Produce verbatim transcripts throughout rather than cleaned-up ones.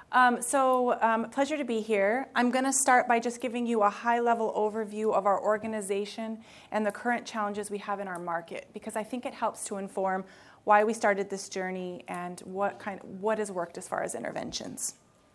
Um, so, um, pleasure to be here. I'm going to start by just giving you a high-level overview of our organization and the current challenges we have in our market, because I think it helps to inform why we started this journey and what kind, what has worked as far as interventions.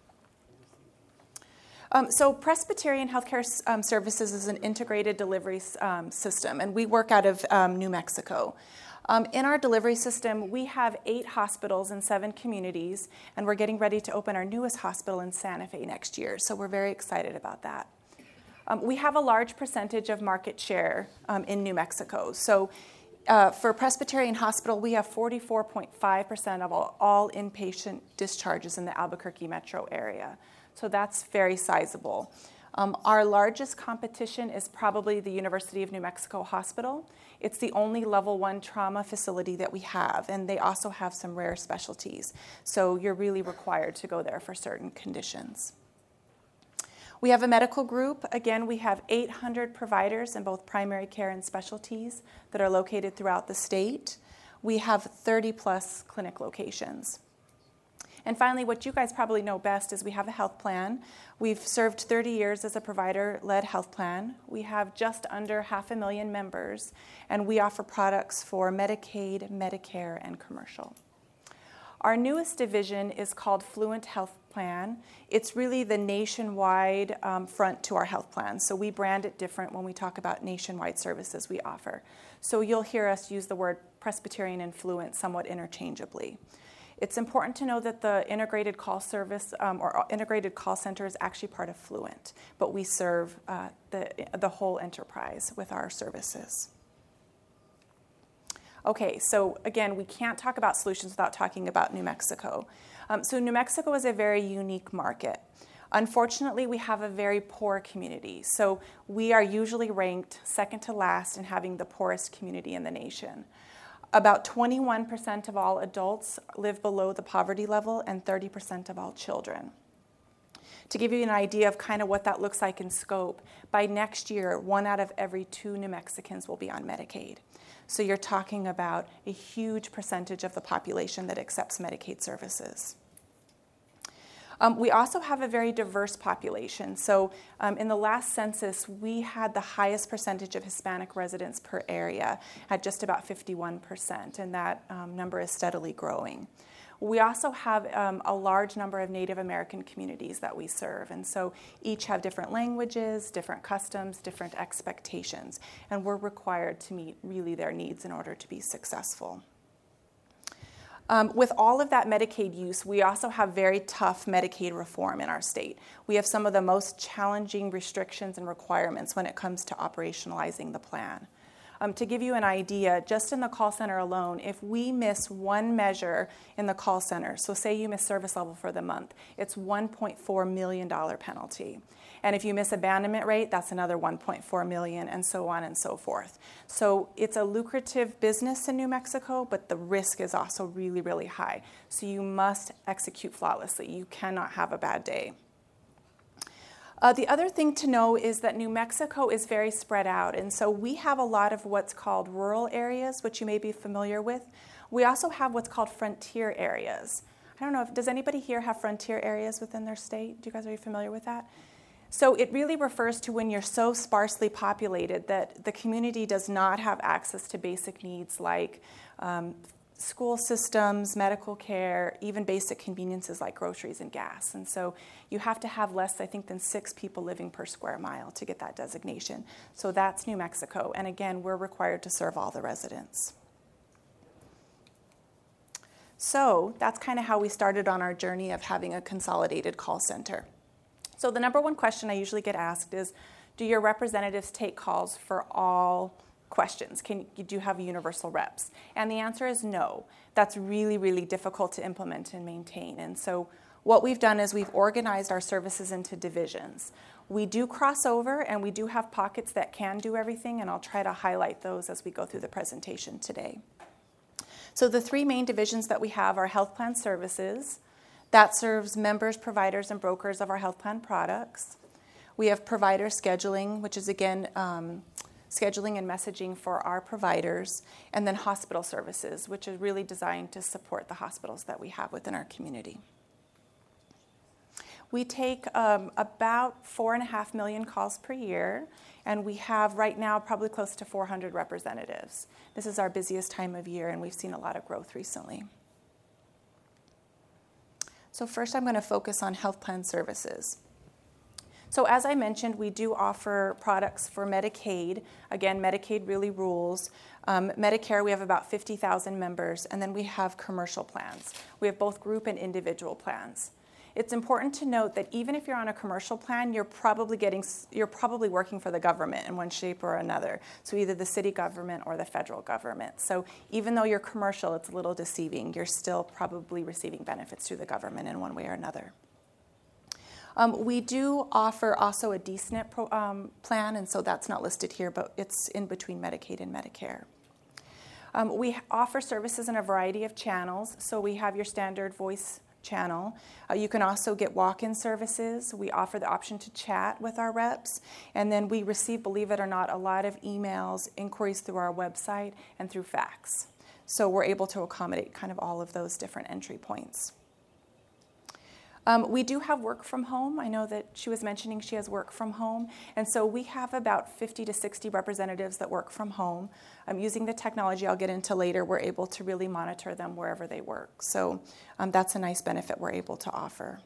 Um, so Presbyterian Healthcare um, Services is an integrated delivery um, system, and we work out of um, New Mexico. Um, in our delivery system, we have eight hospitals in seven communities, and we're getting ready to open our newest hospital in Santa Fe next year, so we're very excited about that. Um, we have a large percentage of market share um, in New Mexico. So uh, for Presbyterian Hospital, we have forty-four point five percent of all, all inpatient discharges in the Albuquerque metro area. So that's very sizable. Um, our largest competition is probably the University of New Mexico Hospital. It's the only level one trauma facility that we have, and they also have some rare specialties. So you're really required to go there for certain conditions. We have a medical group. Again, we have eight hundred providers in both primary care and specialties that are located throughout the state. We have thirty plus clinic locations. And finally, what you guys probably know best is we have a health plan. We've served thirty years as a provider-led health plan. We have just under half a million members, and we offer products for Medicaid, Medicare, and commercial. Our newest division is called Fluent Health Plan. It's really the nationwide um, front to our health plan. So we brand it different when we talk about nationwide services we offer. So you'll hear us use the word Presbyterian and Fluent somewhat interchangeably. It's important to know that the integrated call service um, or integrated call center is actually part of Fluent, but we serve uh, the, the whole enterprise with our services. Okay, so again, we can't talk about solutions without talking about New Mexico. Um, so New Mexico is a very unique market. Unfortunately, we have a very poor community. So we are usually ranked second to last in having the poorest community in the nation. About twenty-one percent of all adults live below the poverty level and thirty percent of all children. To give you an idea of kind of what that looks like in scope, by next year, one out of every two New Mexicans will be on Medicaid. So you're talking about a huge percentage of the population that accepts Medicaid services. Um, we also have a very diverse population. So um, in the last census, we had the highest percentage of Hispanic residents per area at just about fifty-one percent, and that um, number is steadily growing. We also have um, a large number of Native American communities that we serve, and so each have different languages, different customs, different expectations, and we're required to meet really their needs in order to be successful. Um, with all of that Medicaid use, we also have very tough Medicaid reform in our state. We have some of the most challenging restrictions and requirements when it comes to operationalizing the plan. Um, to give you an idea, just in the call center alone, if we miss one measure in the call center, so say you miss service level for the month, it's one point four million dollars penalty. And if you miss abandonment rate, that's another one point four million dollars, and so on and so forth. So it's a lucrative business in New Mexico, but the risk is also really, really high. So you must execute flawlessly. You cannot have a bad day. Uh, the other thing to know is that New Mexico is very spread out, and so we have a lot of what's called rural areas, which you may be familiar with. We also have what's called frontier areas. I don't know, if does anybody here have frontier areas within their state? Do you guys, are you familiar with that? So it really refers to when you're so sparsely populated that the community does not have access to basic needs like um, school systems, medical care, even basic conveniences like groceries and gas. And so you have to have less, I think, than six people living per square mile to get that designation. So that's New Mexico. And again, we're required to serve all the residents. So that's kind of how we started on our journey of having a consolidated call center. So the number one question I usually get asked is, do your representatives take calls for all questions? Can you do you have universal reps? And the answer is no. That's really, really difficult to implement and maintain. And so what we've done is we've organized our services into divisions. We do cross over, and we do have pockets that can do everything, and I'll try to highlight those as we go through the presentation today. So the three main divisions that we have are health plan services. That serves members, providers, and brokers of our health plan products. We have provider scheduling, which is, again, um, scheduling and messaging for our providers, and then hospital services, which is really designed to support the hospitals that we have within our community. We take um, about four and a half million calls per year, and we have right now probably close to four hundred representatives. This is our busiest time of year, and we've seen a lot of growth recently. So first I'm going to focus on health plan services. So as I mentioned, we do offer products for Medicaid. Again, Medicaid really rules. Um, Medicare, we have about fifty thousand members, and then we have commercial plans. We have both group and individual plans. It's important to note that even if you're on a commercial plan, you're probably getting, you're probably working for the government in one shape or another. So either the city government or the federal government. So even though you're commercial, it's a little deceiving. You're still probably receiving benefits through the government in one way or another. Um, we do offer also a D S N P pro, um, plan, and so that's not listed here, but it's in between Medicaid and Medicare. Um, we offer services in a variety of channels. So we have your standard voice channel. Uh, you can also get walk-in services. We offer the option to chat with our reps. And then we receive, believe it or not, a lot of emails, inquiries through our website and through fax. So we're able to accommodate kind of all of those different entry points. Um, we do have work from home. I know that she was mentioning she has work from home. And so we have about fifty to sixty representatives that work from home. Um, using the technology I'll get into later, we're able to really monitor them wherever they work. So um, that's a nice benefit we're able to offer.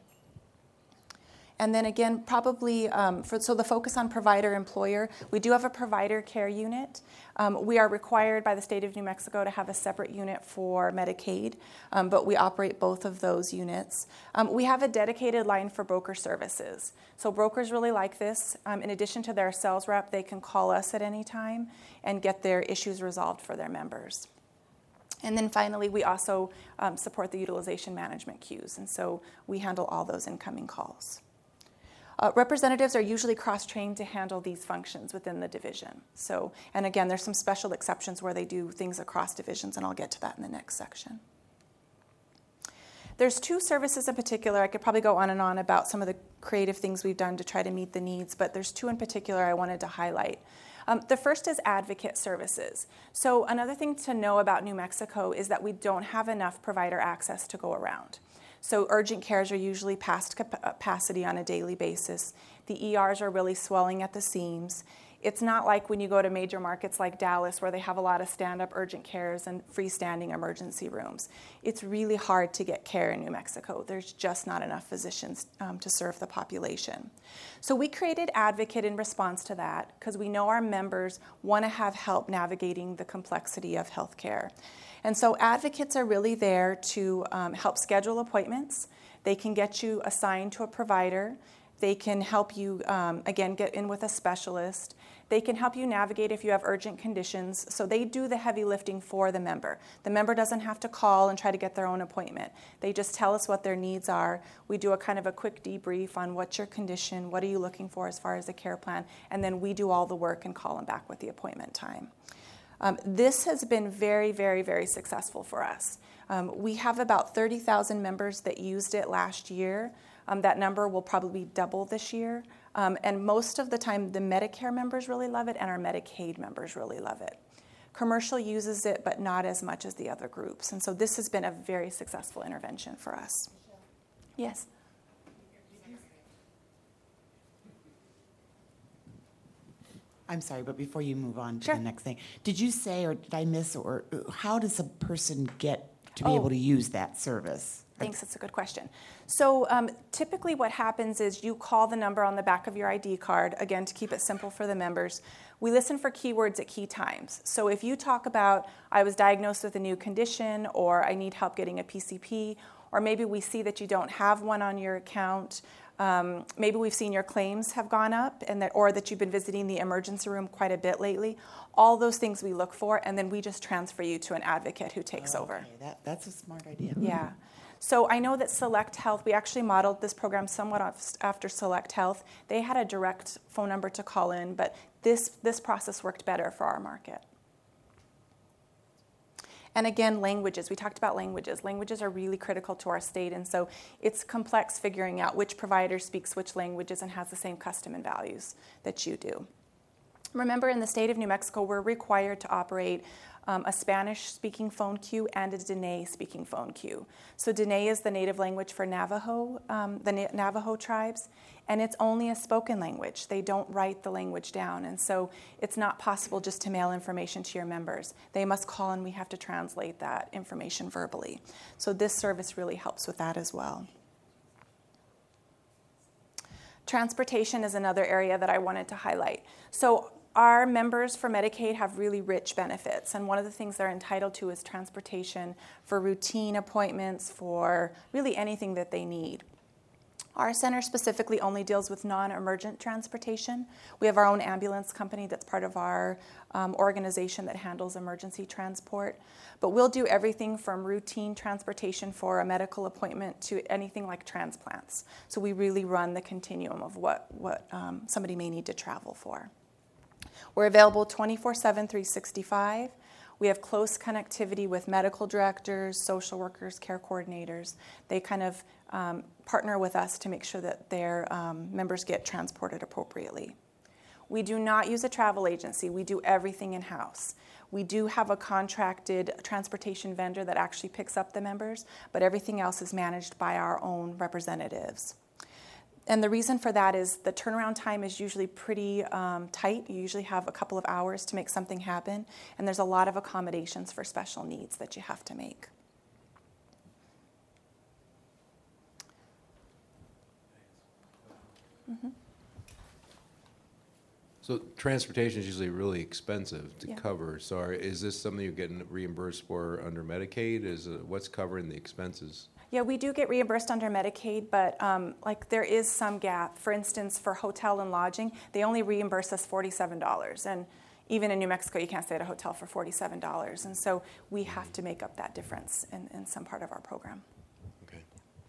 And then again, probably, um, for, so the focus on provider-employer, we do have a provider care unit. Um, we are required by the state of New Mexico to have a separate unit for Medicaid, um, but we operate both of those units. Um, we have a dedicated line for broker services. So brokers really like this. Um, in addition to their sales rep, they can call us at any time and get their issues resolved for their members. And then finally, we also um, support the utilization management queues, and so we handle all those incoming calls. Uh, representatives are usually cross-trained to handle these functions within the division. So, and again, there's some special exceptions where they do things across divisions, and I'll get to that in the next section. There's two services in particular. I could probably go on and on about some of the creative things we've done to try to meet the needs, but there's two in particular I wanted to highlight. Um, the first is advocate services. So another thing to know about New Mexico is that we don't have enough provider access to go around. So urgent cares are usually past capacity on a daily basis. The E Rs are really swelling at the seams. It's not like when you go to major markets like Dallas where they have a lot of stand-up urgent cares and freestanding emergency rooms. It's really hard to get care in New Mexico. There's just not enough physicians um, to serve the population. So we created Advocate in response to that because we know our members want to have help navigating the complexity of healthcare. And so advocates are really there to um, help schedule appointments. They can get you assigned to a provider. They can help you, um, again, get in with a specialist. They can help you navigate if you have urgent conditions. So they do the heavy lifting for the member. The member doesn't have to call and try to get their own appointment. They just tell us what their needs are. We do a kind of a quick debrief on what's your condition, what are you looking for as far as a care plan, and then we do all the work and call them back with the appointment time. Um, this has been very, very, very successful for us. Um, we have about thirty thousand members that used it last year. Um, that number will probably double this year. Um, and most of the time, the Medicare members really love it, and our Medicaid members really love it. Commercial uses it, but not as much as the other groups. And so this has been a very successful intervention for us. Yes? I'm sorry, but before you move on to Sure. the next thing, did you say, or did I miss, or how does a person get to be Oh. able to use that service? Thanks, that's a good question. So um, typically what happens is you call the number on the back of your I D card, again, to keep it simple for the members. We listen for keywords at key times. So if you talk about, I was diagnosed with a new condition, or I need help getting a P C P, or maybe we see that you don't have one on your account, um, maybe we've seen your claims have gone up, and that, or that you've been visiting the emergency room quite a bit lately, all those things we look for, and then we just transfer you to an advocate who takes Oh, over. okay. That, that's a smart idea. Yeah. So I know that Select Health, we actually modeled this program somewhat after Select Health. They had a direct phone number to call in, but this, this process worked better for our market. And again, languages. We talked about languages. Languages are really critical to our state, and so it's complex figuring out which provider speaks which languages and has the same custom and values that you do. Remember, in the state of New Mexico, we're required to operate um, a Spanish-speaking phone queue, and a Dene-speaking phone queue. So Dene is the native language for Navajo, um, the Na- Navajo tribes, and it's only a spoken language. They don't write the language down, and so it's not possible just to mail information to your members. They must call, and we have to translate that information verbally. So this service really helps with that as well. Transportation is another area that I wanted to highlight. So our members for Medicaid have really rich benefits, and one of the things they're entitled to is transportation for routine appointments, for really anything that they need. Our center specifically only deals with non-emergent transportation. We have our own ambulance company that's part of our um, organization that handles emergency transport. But we'll do everything from routine transportation for a medical appointment to anything like transplants. So we really run the continuum of what, what um, somebody may need to travel for. We're available twenty-four seven, three sixty-five. We have close connectivity with medical directors, social workers, care coordinators. They kind of um, partner with us to make sure that their um, members get transported appropriately. We do not use a travel agency. We do everything in-house. We do have a contracted transportation vendor that actually picks up the members, but everything else is managed by our own representatives. And the reason for that is the turnaround time is usually pretty um, tight. You usually have a couple of hours to make something happen, and there's a lot of accommodations for special needs that you have to make. Mm-hmm. So transportation is usually really expensive to Yeah. cover. So are, is this something you're getting reimbursed for under Medicaid? Is it, what's covering the expenses? Yeah, we do get reimbursed under Medicaid, but um, like there is some gap. For instance, for hotel and lodging, they only reimburse us forty-seven dollars. And even in New Mexico, you can't stay at a hotel for forty-seven dollars. And so we have to make up that difference in, in some part of our program. Okay.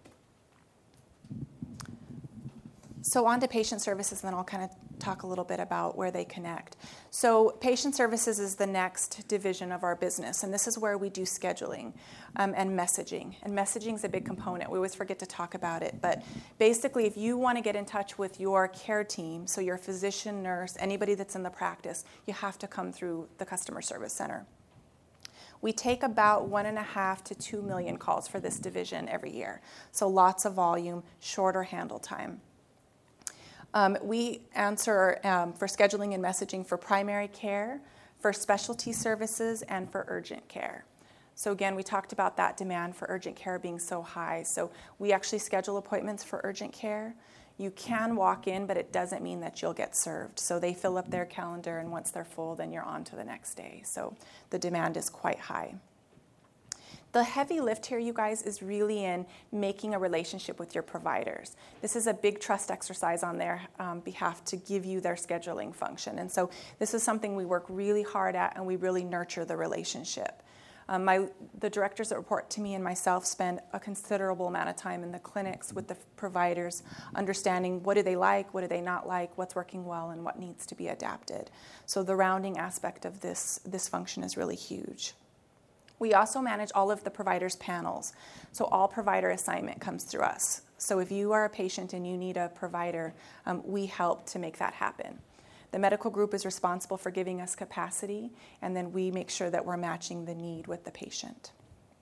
So on to patient services, and then I'll kind of talk a little bit about where they connect. So patient services is the next division of our business, and this is where we do scheduling um, and messaging. And messaging is a big component. We always forget to talk about it, but basically if you want to get in touch with your care team, so your physician, nurse, anybody that's in the practice, you have to come through the customer service center. We take about one and a half to two million calls for this division every year. So lots of volume, shorter handle time. Um, we answer um, for scheduling and messaging for primary care, for specialty services, and for urgent care. So again, we talked about that demand for urgent care being so high. So we actually schedule appointments for urgent care. You can walk in, but it doesn't mean that you'll get served. So they fill up their calendar, and once they're full, then you're on to the next day. So the demand is quite high. The heavy lift here, you guys, is really in making a relationship with your providers. This is a big trust exercise on their um, behalf to give you their scheduling function. And so this is something we work really hard at, and we really nurture the relationship. Um, my, the directors that report to me and myself spend a considerable amount of time in the clinics with the providers, understanding what do they like, what do they not like, what's working well, and what needs to be adapted. So the rounding aspect of this, this function is really huge. We also manage all of the providers' panels. So all provider assignment comes through us. So if you are a patient and you need a provider, um, we help to make that happen. The medical group is responsible for giving us capacity, and then we make sure that we're matching the need with the patient.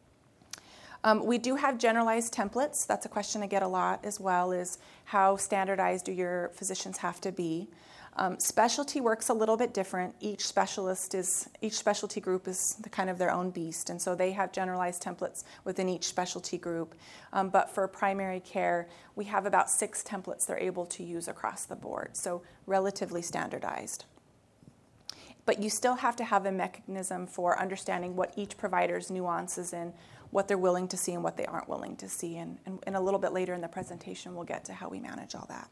Um, we do have generalized templates. That's a question I get a lot as well, is how standardized do your physicians have to be? Um, specialty works a little bit different. Each specialist is, each specialty group is the kind of their own beast, and so they have generalized templates within each specialty group. Um, but for primary care, we have about six templates they're able to use across the board, so relatively standardized. But you still have to have a mechanism for understanding what each provider's nuances in, what they're willing to see and what they aren't willing to see, and, and, and a little bit later in the presentation, we'll get to how we manage all that.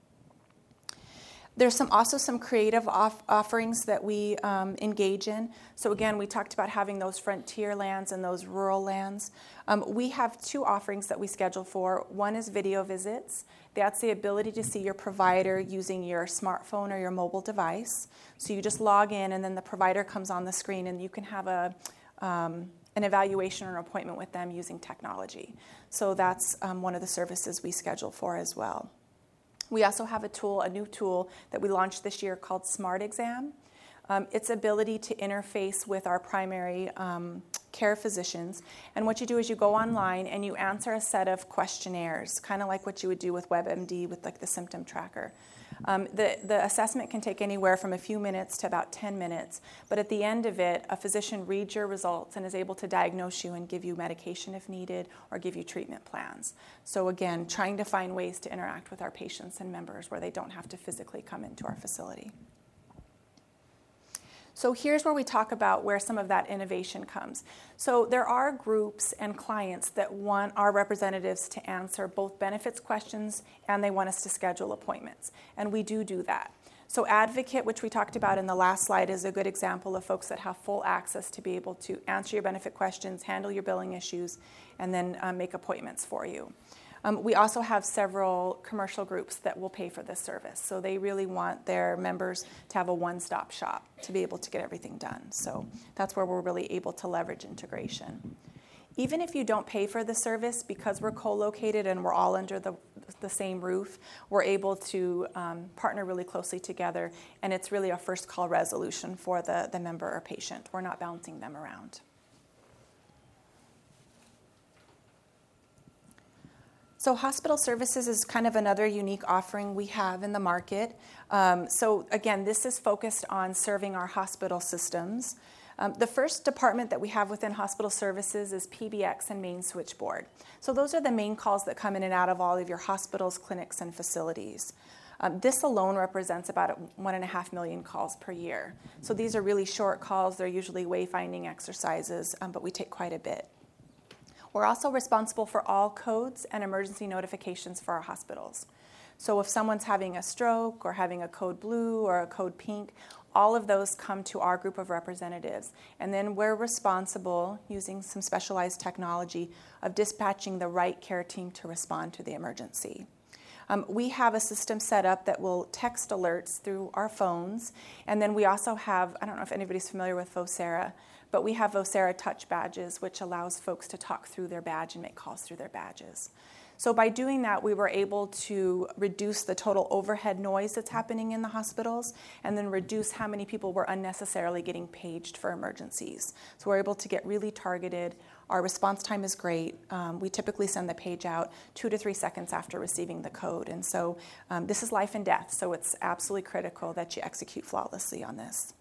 There's some, also some creative off offerings that we um, engage in. So again, we talked about having those frontier lands and those rural lands. Um, we have two offerings that we schedule for. One is video visits. That's the ability to see your provider using your smartphone or your mobile device. So you just log in, and then the provider comes on the screen, and you can have a um, an evaluation or an appointment with them using technology. So that's um, one of the services we schedule for as well. We also have a tool, a new tool that we launched this year called Smart Exam. um, its ability to interface with our primary um, care physicians. And what you do is you go online and you answer a set of questionnaires, kind of like what you would do with WebMD with like the symptom tracker. Um, the, the assessment can take anywhere from a few minutes to about ten minutes, but at the end of it, a physician reads your results and is able to diagnose you and give you medication if needed or give you treatment plans. So again, trying to find ways to interact with our patients and members where they don't have to physically come into our facility. So here's where we talk about where some of that innovation comes. So there are groups and clients that want our representatives to answer both benefits questions and they want us to schedule appointments. And we do do that. So Advocate, which we talked about in the last slide, is a good example of folks that have full access to be able to answer your benefit questions, handle your billing issues, and then um, make appointments for you. Um, we also have several commercial groups that will pay for this service. So they really want their members to have a one-stop shop to be able to get everything done. So that's where we're really able to leverage integration. Even if you don't pay for the service, because we're co-located and we're all under the, the same roof, we're able to um, partner really closely together, and it's really a first call resolution for the, the member or patient. We're not bouncing them around. So hospital services is kind of another unique offering we have in the market. Um, so again, this is focused on serving our hospital systems. Um, the first department that we have within hospital services is P B X and main switchboard. So those are the main calls that come in and out of all of your hospitals, clinics, and facilities. Um, this alone represents about one and a half million calls per year. So these are really short calls. They're usually wayfinding exercises, um, but we take quite a bit. We're also responsible for all codes and emergency notifications for our hospitals. So if someone's having a stroke or having a code blue or a code pink, all of those come to our group of representatives. And then we're responsible, using some specialized technology, of dispatching the right care team to respond to the emergency. Um, we have a system set up that will text alerts through our phones. And then we also have, I don't know if anybody's familiar with Vocera, but we have Vocera Touch badges, which allows folks to talk through their badge and make calls through their badges. So by doing that, we were able to reduce the total overhead noise that's happening in the hospitals and then reduce how many people were unnecessarily getting paged for emergencies. So we're able to get really targeted. Our response time is great. Um, we typically send the page out two to three seconds after receiving the code. And so um, this is life and death, so it's absolutely critical that you execute flawlessly on this.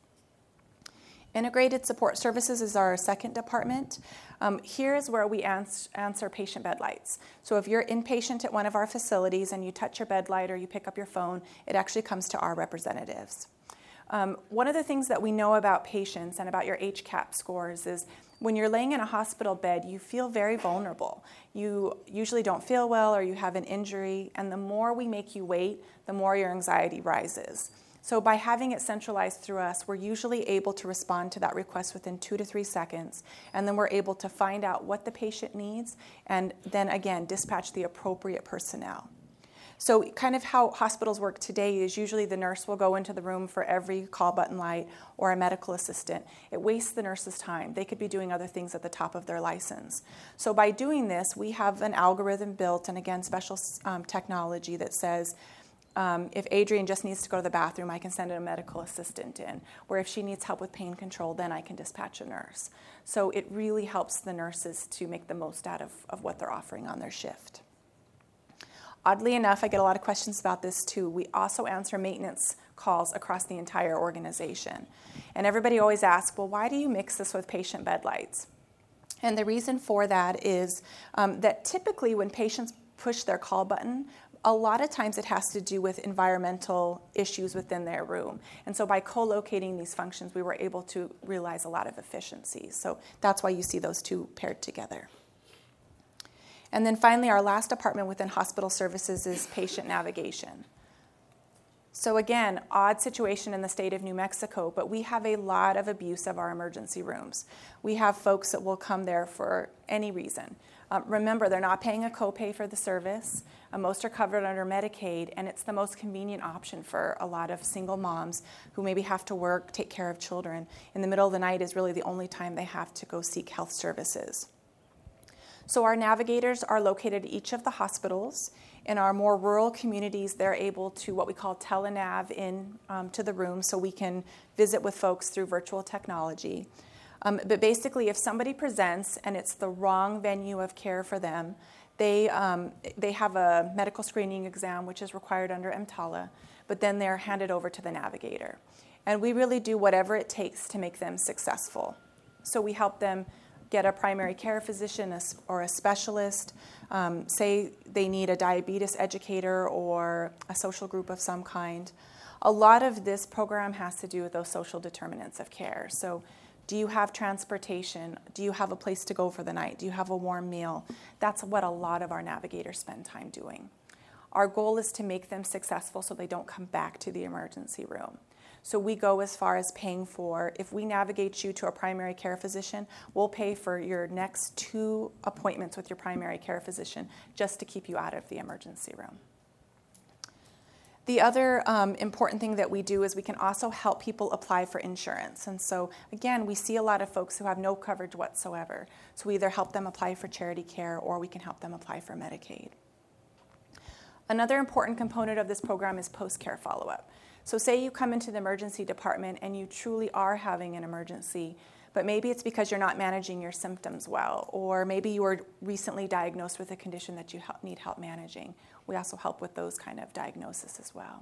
Integrated Support Services is our second department. Um, here is where we ans- answer patient bed lights. So if you're inpatient at one of our facilities and you touch your bed light or you pick up your phone, it actually comes to our representatives. Um, one of the things that we know about patients and about your H C A P scores is when you're laying in a hospital bed, you feel very vulnerable. You usually don't feel well or you have an injury, and the more we make you wait, the more your anxiety rises. So by having it centralized through us, we're usually able to respond to that request within two to three seconds, and then we're able to find out what the patient needs and then, again, dispatch the appropriate personnel. So kind of how hospitals work today is usually the nurse will go into the room for every call button light or a medical assistant. It wastes the nurse's time. They could be doing other things at the top of their license. So by doing this, we have an algorithm built and, again, special um, technology that says, Um, if Adrienne just needs to go to the bathroom, I can send a medical assistant in. Where if she needs help with pain control, then I can dispatch a nurse. So it really helps the nurses to make the most out of, of what they're offering on their shift. Oddly enough, I get a lot of questions about this too. We also answer maintenance calls across the entire organization. And everybody always asks, well, why do you mix this with patient bed lights? And the reason for that is um, that typically when patients push their call button, a lot of times it has to do with environmental issues within their room. And so by co-locating these functions, we were able to realize a lot of efficiencies. So that's why you see those two paired together. And then finally, our last department within hospital services is patient navigation. So again, odd situation in the state of New Mexico, but we have a lot of abuse of our emergency rooms. We have folks that will come there for any reason. Um, remember, they're not paying a copay for the service. Uh, most are covered under Medicaid, and it's the most convenient option for a lot of single moms who maybe have to work, take care of children. In the middle of the night is really the only time they have to go seek health services. So our navigators are located at each of the hospitals, In our more rural communities, they're able to what we call telenav in um, to the room, so we can visit with folks through virtual technology. Um, but basically, if somebody presents and it's the wrong venue of care for them, they um, they have a medical screening exam, which is required under EMTALA, but then they're handed over to the navigator. And we really do whatever it takes to make them successful. So we help them get a primary care physician or a specialist. Um, say they need a diabetes educator or a social group of some kind. A lot of this program has to do with those social determinants of care. So do you have transportation? Do you have a place to go for the night? Do you have a warm meal? That's what a lot of our navigators spend time doing. Our goal is to make them successful so they don't come back to the emergency room. So we go as far as paying for, if we navigate you to a primary care physician, we'll pay for your next two appointments with your primary care physician just to keep you out of the emergency room. The other um, important thing that we do is we can also help people apply for insurance. And so, again, we see a lot of folks who have no coverage whatsoever. So we either help them apply for charity care or we can help them apply for Medicaid. Another important component of this program is post-care follow-up. So say you come into the emergency department and you truly are having an emergency, but maybe it's because you're not managing your symptoms well, or maybe you were recently diagnosed with a condition that you help, need help managing. We also help with those kind of diagnoses as well.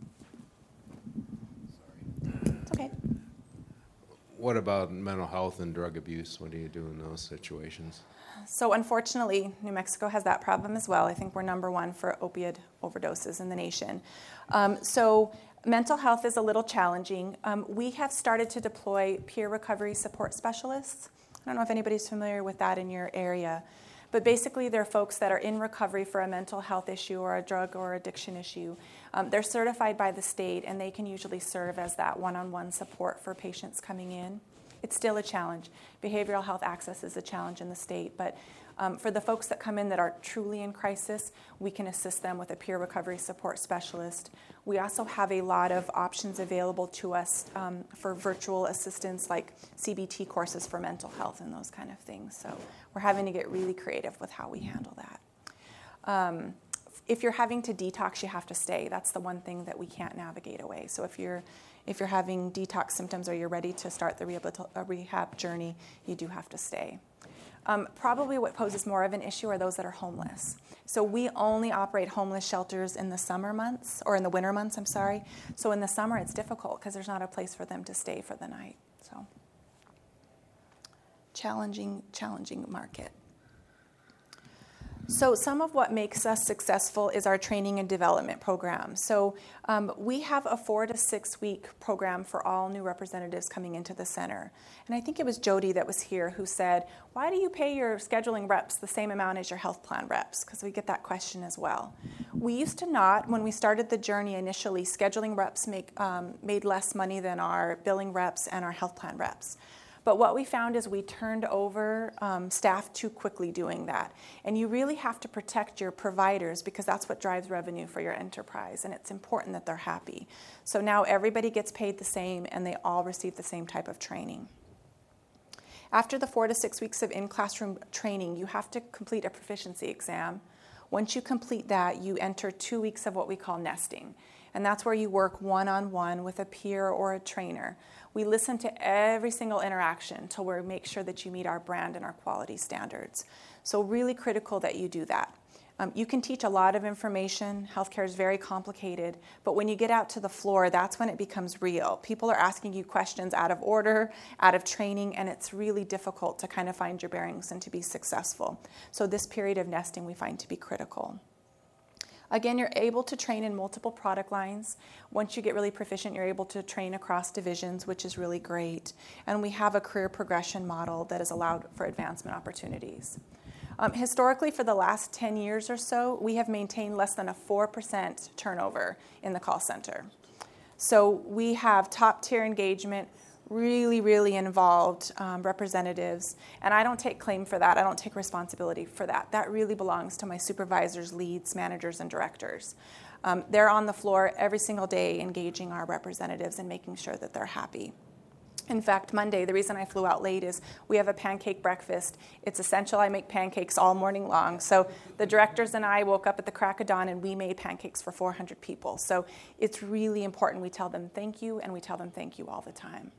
Sorry. It's okay. What about mental health and drug abuse? What do you do in those situations? So unfortunately, New Mexico has that problem as well. I think we're number one for opioid overdoses in the nation. Um, so mental health is a little challenging. Um, we have started to deploy peer recovery support specialists. I don't know if anybody's familiar with that in your area, but basically they're folks that are in recovery for a mental health issue or a drug or addiction issue. Um, they're certified by the state, and they can usually serve as that one-on-one support for patients coming in. It's still a challenge. Behavioral health access is a challenge in the state, but um, for the folks that come in that are truly in crisis, we can assist them with a peer recovery support specialist. We also have a lot of options available to us um, for virtual assistance, like C B T courses for mental health and those kind of things. So we're having to get really creative with how we handle that. Um, if you're having to detox, you have to stay. That's the one thing that we can't navigate away. So if you're If you're having detox symptoms or you're ready to start the rehab journey, you do have to stay. Um, probably what poses more of an issue are those that are homeless. So we only operate homeless shelters in the summer months, or in the winter months, I'm sorry. So in the summer, it's difficult because there's not a place for them to stay for the night. So challenging, challenging market. So some of what makes us successful is our training and development program. So um, we have a four to six week program for all new representatives coming into the center. And I think it was Jody that was here who said, why do you pay your scheduling reps the same amount as your health plan reps? Because we get that question as well. We used to not, when we started the journey initially, scheduling reps make, um, made less money than our billing reps and our health plan reps. But what we found is we turned over um, staff too quickly doing that. And you really have to protect your providers because that's what drives revenue for your enterprise. And it's important that they're happy. So now everybody gets paid the same and they all receive the same type of training. After the four to six weeks of in-classroom training, you have to complete a proficiency exam. Once you complete that, you enter two weeks of what we call nesting. And that's where you work one-on-one with a peer or a trainer. We listen to every single interaction until we make sure that you meet our brand and our quality standards. So really critical that you do that. Um, you can teach a lot of information. Healthcare is very complicated. But when you get out to the floor, that's when it becomes real. People are asking you questions out of order, out of training, and it's really difficult to kind of find your bearings and to be successful. So this period of nesting we find to be critical. Again, you're able to train in multiple product lines. Once you get really proficient, you're able to train across divisions, which is really great. And we have a career progression model that is allowed for advancement opportunities. Um, historically, for the last ten years or so, we have maintained less than a four percent turnover in the call center. So we have top-tier engagement, really, really involved um, representatives, and I don't take claim for that. I don't take responsibility for that. That really belongs to my supervisors, leads, managers, and directors. Um, they're on the floor every single day engaging our representatives and making sure that they're happy. In fact, Monday, the reason I flew out late is we have a pancake breakfast. It's essential I make pancakes all morning long. So the directors and I woke up at the crack of dawn and we made pancakes for four hundred people. So it's really important we tell them thank you, and we tell them thank you all the time.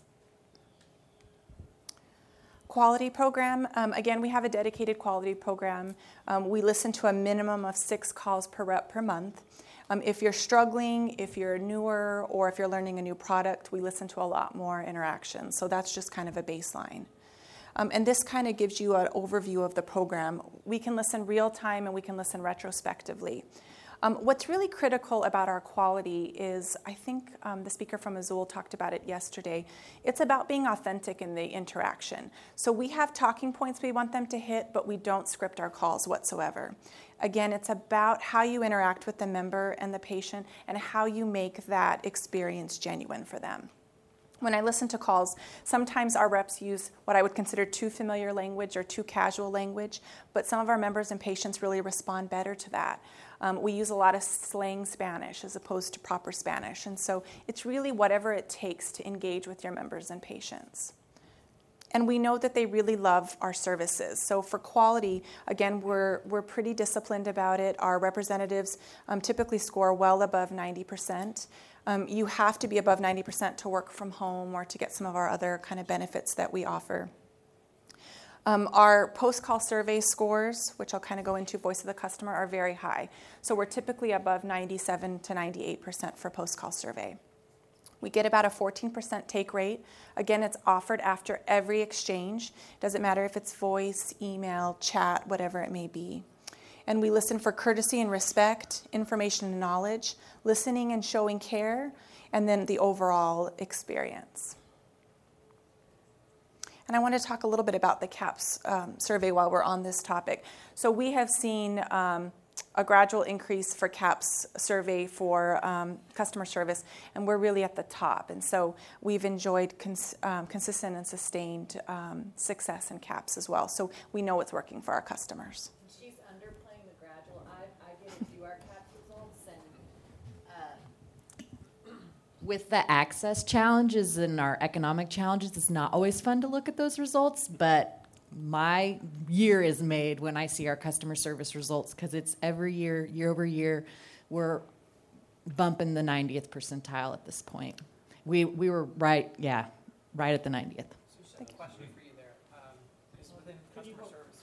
Quality program. Um, again, we have a dedicated quality program. Um, we listen to a minimum of six calls per rep per month. Um, if you're struggling, if you're newer, or if you're learning a new product, we listen to a lot more interactions. So that's just kind of a baseline. Um, and this kind of gives you an overview of the program. We can listen real time and we can listen retrospectively. Um, what's really critical about our quality is, I think um, the speaker from Azul talked about it yesterday, it's about being authentic in the interaction. So we have talking points we want them to hit, but we don't script our calls whatsoever. Again, it's about how you interact with the member and the patient and how you make that experience genuine for them. When I listen to calls, sometimes our reps use what I would consider too familiar language or too casual language, but some of our members and patients really respond better to that. Um, we use a lot of slang Spanish as opposed to proper Spanish, and so it's really whatever it takes to engage with your members and patients. And we know that they really love our services. So for quality, again, we're we're pretty disciplined about it. Our representatives um, typically score well above ninety percent. Um, you have to be above ninety percent to work from home or to get some of our other kind of benefits that we offer. Um, our post-call survey scores, which I'll kind of go into voice of the customer, are very high. So we're typically above ninety-seven to ninety-eight percent for post-call survey. We get about a fourteen percent take rate. Again, it's offered after every exchange. Doesn't matter if it's voice, email, chat, whatever it may be. And we listen for courtesy and respect, information and knowledge, listening and showing care, and then the overall experience. And I want to talk a little bit about the CAHPS um, survey while we're on this topic. So we have seen um, a gradual increase for CAHPS survey for um, customer service, and we're really at the top. And so we've enjoyed cons- um, consistent and sustained um, success in CAHPS as well. So we know it's working for our customers. She's underplaying the gradual. I, I get to do our CAHPS results, and uh, with the access challenges and our economic challenges, it's not always fun to look at those results, but my year is made when I see our customer service results, because it's every year, year over year, we're bumping the ninetieth percentile at this point. We we were right, yeah, right at the ninetieth. So, a question for you there. Um, is within customer service.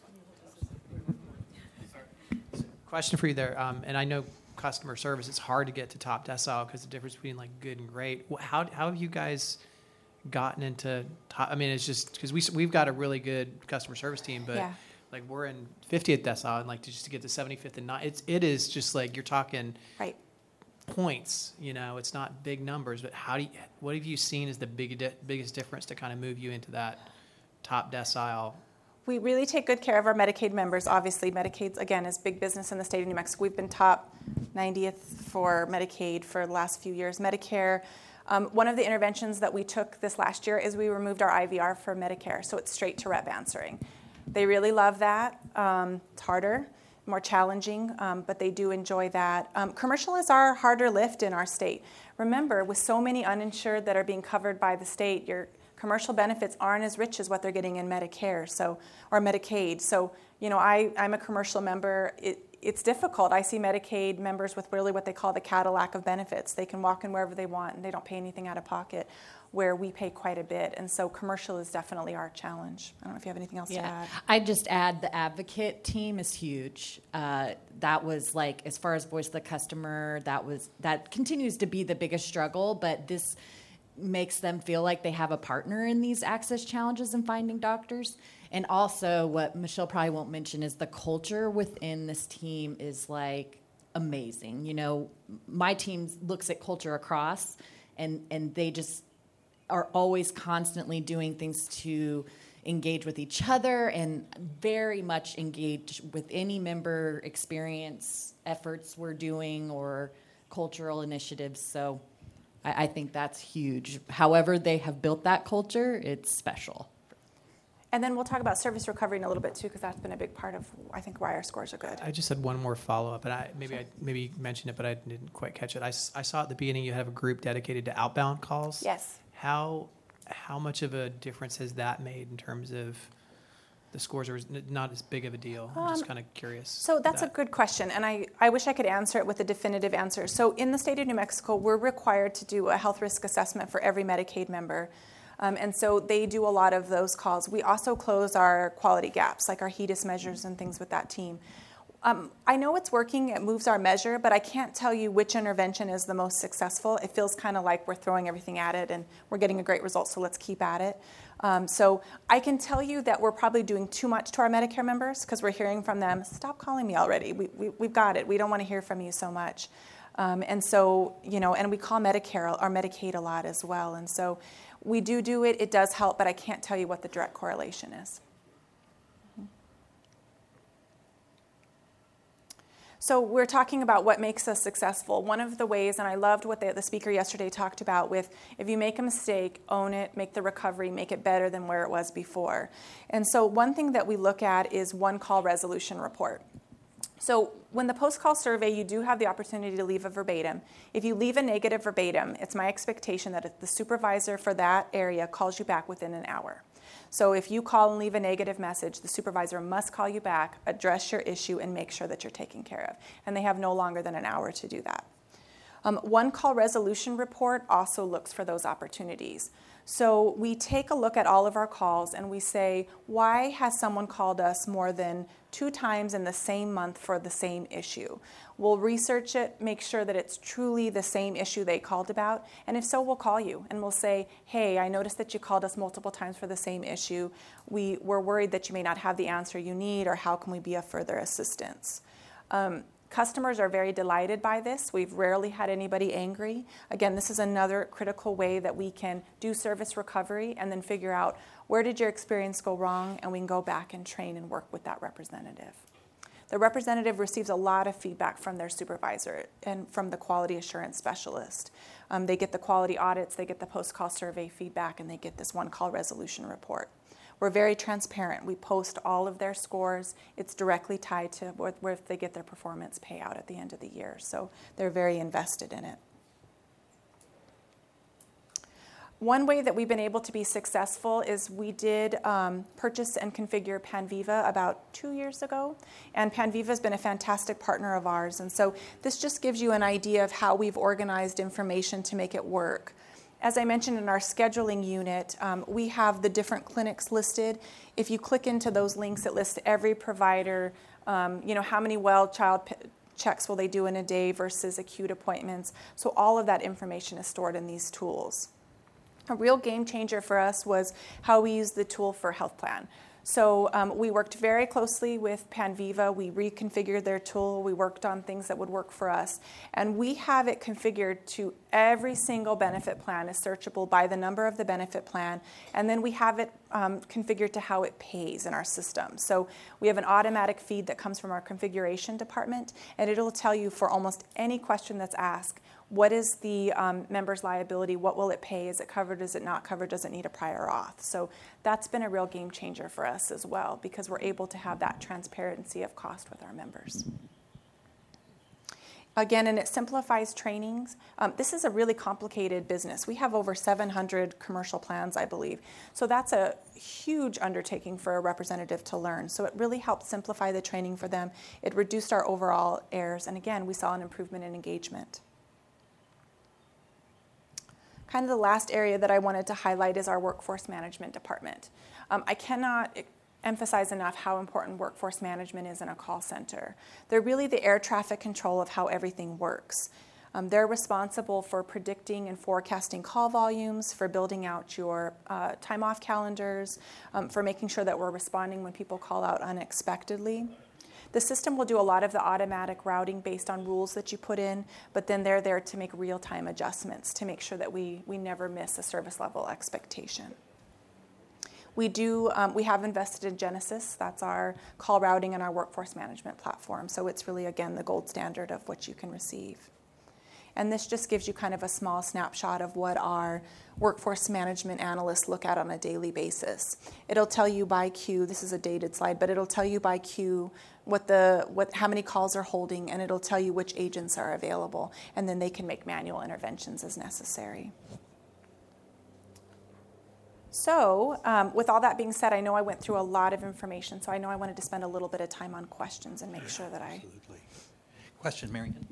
Sorry. So, question for you there, um, and I know customer service, it's hard to get to top decile because the difference between like good and great. How how have you guys gotten into top? I mean, it's just because we we've got a really good customer service team, but Yeah. like we're in fiftieth decile, and like to just to get to seventy-fifth and not, it's it is just like you're talking Right. points. You know, it's not big numbers, but how do you, what have you seen as the big biggest difference to kind of move you into that top decile? We really take good care of our Medicaid members. Obviously, Medicaid, again, is big business in the state of New Mexico. We've been top ninetieth for Medicaid for the last few years. Medicare, um, one of the interventions that we took this last year is we removed our I V R for Medicare, so it's straight to rep answering. They really love that. Um, it's harder, more challenging, um, but they do enjoy that. Um, commercial is our harder lift in our state. Remember, with so many uninsured that are being covered by the state, your commercial benefits aren't as rich as what they're getting in Medicare, so or Medicaid. So, you know, I, I'm a commercial member. It, it's difficult. I see Medicaid members with really what they call the Cadillac of benefits. They can walk in wherever they want, and they don't pay anything out of pocket, where we pay quite a bit. And so commercial is definitely our challenge. I don't know if you have anything else Yeah, to add. I'd just add the advocate team is huge. Uh, that was like, as far as voice of the customer, that was that continues to be the biggest struggle, but this makes them feel like they have a partner in these access challenges and finding doctors. And also, what Michelle probably won't mention is the culture within this team is like amazing. You know, my team looks at culture across, and and they just are always constantly doing things to engage with each other and very much engage with any member experience efforts we're doing or cultural initiatives. So I, I think that's huge. However they have built that culture, it's special. And then we'll talk about service recovery in a little bit too, because that's been a big part of, I think, why our scores are good. I just had one more follow-up, and I maybe I maybe mentioned it, but I didn't quite catch it. I, s- I saw at the beginning you have a group dedicated to outbound calls. Yes. How how much of a difference has that made in terms of the scores, or is it not as big of a deal? I'm just Um, kind of curious. So that's that. a good question, and I, I wish I could answer it with a definitive answer. So in the state of New Mexico, we're required to do a health risk assessment for every Medicaid member. Um, and so they do a lot of those calls. We also close our quality gaps, like our HEDIS measures and things with that team. Um, I know it's working, it moves our measure, but I can't tell you which intervention is the most successful. It feels kind of like we're throwing everything at it and we're getting a great result, so let's keep at it. Um, so I can tell you that we're probably doing too much to our Medicare members because we're hearing from them, stop calling me already. We, we, we've got it. We don't want to hear from you so much. Um, and so, you know, and we call Medicare or Medicaid a lot as well. And so we do do it. It does help, but I can't tell you what the direct correlation is. So we're talking about what makes us successful. One of the ways, and I loved what the, the speaker yesterday talked about with, if you make a mistake, own it, make the recovery, make it better than where it was before. And so one thing that we look at is one call resolution report. So when the post-call survey, you do have the opportunity to leave a verbatim. If you leave a negative verbatim, it's my expectation that the supervisor for that area calls you back within an hour. So if you call and leave a negative message, the supervisor must call you back, address your issue, and make sure that you're taken care of. And they have no longer than an hour to do that. Um, one call resolution report also looks for those opportunities. So we take a look at all of our calls and we say, why has someone called us more than two times in the same month for the same issue? We'll research it, make sure that it's truly the same issue they called about, and if so, we'll call you and we'll say, hey, I noticed that you called us multiple times for the same issue. We, we're worried that you may not have the answer you need, or how can we be of further assistance? Um, Customers are very delighted by this. We've rarely had anybody angry. Again, this is another critical way that we can do service recovery and then figure out where did your experience go wrong, and we can go back and train and work with that representative. The representative receives a lot of feedback from their supervisor and from the quality assurance specialist. Um, they get the quality audits, they get the post-call survey feedback, and they get this one-call resolution report. We're very transparent. We post all of their scores. It's directly tied to where, where if they get their performance payout at the end of the year. So they're very invested in it. One way that we've been able to be successful is we did um, purchase and configure Panviva about two years ago. And Panviva has been a fantastic partner of ours. And so this just gives you an idea of how we've organized information to make it work. As I mentioned in our scheduling unit, um, we have the different clinics listed. If you click into those links, it lists every provider, um, you know, how many well child p- checks will they do in a day versus acute appointments. So all of that information is stored in these tools. A real game changer for us was how we used the tool for health plan. So um, we worked very closely with Panviva. We reconfigured their tool. We worked on things that would work for us. And we have it configured to every single benefit plan is searchable by the number of the benefit plan. And then we have it um, configured to how it pays in our system. So we have an automatic feed that comes from our configuration department, and it'll tell you for almost any question that's asked, what is the um, member's liability? What will it pay? Is it covered? Is it not covered? Does it need a prior auth? So that's been a real game changer for us as well, because we're able to have that transparency of cost with our members. Again, and it simplifies trainings. Um, this is a really complicated business. We have over seven hundred commercial plans, I believe. So that's a huge undertaking for a representative to learn. So it really helped simplify the training for them. It reduced our overall errors. And again, we saw an improvement in engagement. Kind of the last area that I wanted to highlight is our workforce management department. Um, I cannot emphasize enough how important workforce management is in a call center. They're really the air traffic control of how everything works. Um, they're responsible for predicting and forecasting call volumes, for building out your uh, time off calendars, um, for making sure that we're responding when people call out unexpectedly. The system will do a lot of the automatic routing based on rules that you put in, but then they're there to make real-time adjustments to make sure that we, we never miss a service level expectation. We do, um, we have invested in Genesis. That's our call routing and our workforce management platform. So it's really, again, the gold standard of what you can receive. And this just gives you kind of a small snapshot of what our workforce management analysts look at on a daily basis. It'll tell you by queue, this is a dated slide, but it'll tell you by queue what the what how many calls are holding, and it'll tell you which agents are available, and then they can make manual interventions as necessary. So um, with all that being said, I know I went through a lot of information, so I know I wanted to spend a little bit of time on questions and make sure that I... Absolutely. Question, Marion?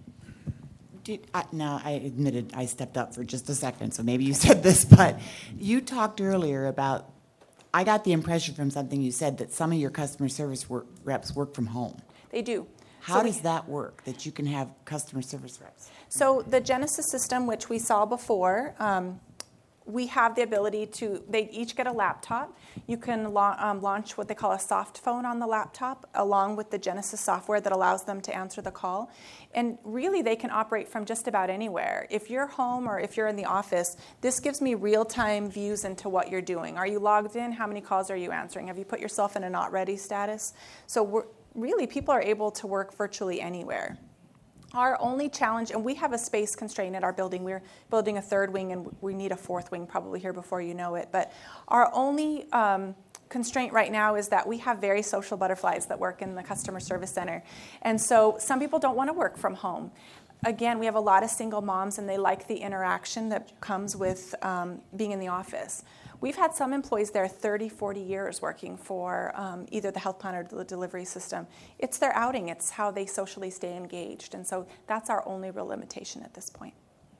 Did, I, now, I admitted I stepped up for just a second, so maybe you said this, but you talked earlier about, I got the impression from something you said that some of your customer service work, reps work from home. They do. How So we- does that work, that you can have customer service reps? So the Genesis system, which we saw before, um, we have the ability to, they each get a laptop. You can la- um, launch what they call a soft phone on the laptop along with the Genesis software that allows them to answer the call. And really, they can operate from just about anywhere. If you're home or if you're in the office, this gives me real-time views into what you're doing. Are you logged in? How many calls are you answering? Have you put yourself in a not ready status? So we're, really, people are able to work virtually anywhere. Our only challenge, and we have a space constraint at our building. We're building a third wing, and we need a fourth wing probably here before you know it. But our only um, constraint right now is that we have very social butterflies that work in the customer service center. And so some people don't want to work from home. Again, we have a lot of single moms, and they like the interaction that comes with um, being in the office. We've had some employees there thirty, forty years working for um, either the health plan or the delivery system. It's their outing. It's how they socially stay engaged. And so that's our only real limitation at this point.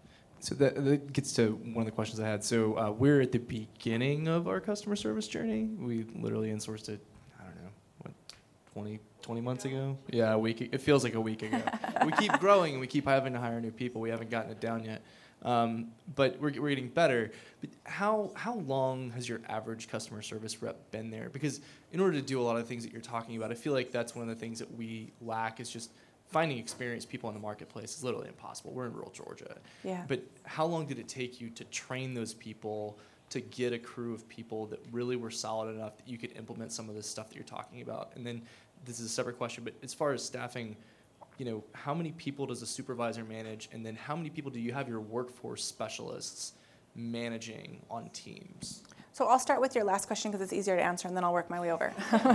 So that, that gets to one of the questions I had. So uh, we're at the beginning of our customer service journey. We literally insourced it, I don't know, what, twenty, twenty months ago? Yeah, a week. It feels like a week ago. We keep growing, and we keep having to hire new people. We haven't gotten it down yet. Um, but we're, we're getting better. But how how long has your average customer service rep been there? Because in order to do a lot of the things that you're talking about, I feel like that's one of the things that we lack is just finding experienced people in the marketplace is literally impossible. We're in rural Georgia. Yeah. But how long did it take you to train those people, to get a crew of people that really were solid enough that you could implement some of this stuff that you're talking about? And then this is a separate question, but as far as staffing, you know, how many people does a supervisor manage, and then how many people do you have your workforce specialists managing on teams? So I'll start with your last question because it's easier to answer, and then I'll work my way over.